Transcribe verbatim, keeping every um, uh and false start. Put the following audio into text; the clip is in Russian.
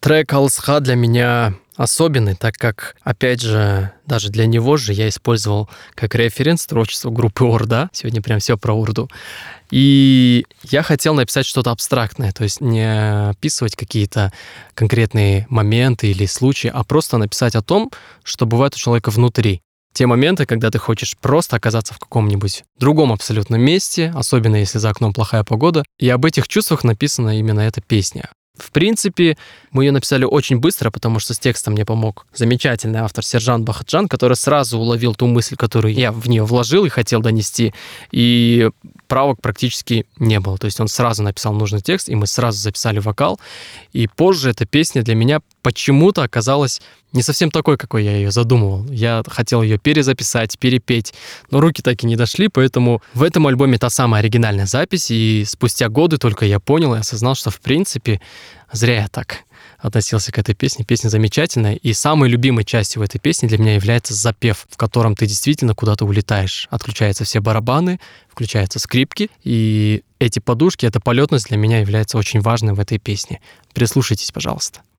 Трек «Алсха» для меня особенный, так как, опять же, даже для него же я использовал как референс творчество группы Орда. Сегодня прям все про Урду. И я хотел написать что-то абстрактное, то есть не описывать какие-то конкретные моменты или случаи, а просто написать о том, что бывает у человека внутри. Те моменты, когда ты хочешь просто оказаться в каком-нибудь другом абсолютно месте, особенно если за окном плохая погода, и об этих чувствах написана именно эта песня. В принципе, мы ее написали очень быстро, потому что с текстом мне помог замечательный автор Сержан Бахаджан, который сразу уловил ту мысль, которую я в нее вложил и хотел донести, и правок практически не было. То есть он сразу написал нужный текст, и мы сразу записали вокал, и позже эта песня для меня почему-то оказалась не совсем такой, какой я ее задумывал. Я хотел ее перезаписать, перепеть, но руки так и не дошли, поэтому в этом альбоме та самая оригинальная запись, и спустя годы только я понял и осознал, что в принципе зря я так относился к этой песне. Песня замечательная, и самой любимой частью в этой песне для меня является запев, в котором ты действительно куда-то улетаешь. Отключаются все барабаны, включаются скрипки, и эти подушки, эта полетность для меня является очень важной в этой песне. Прислушайтесь, пожалуйста.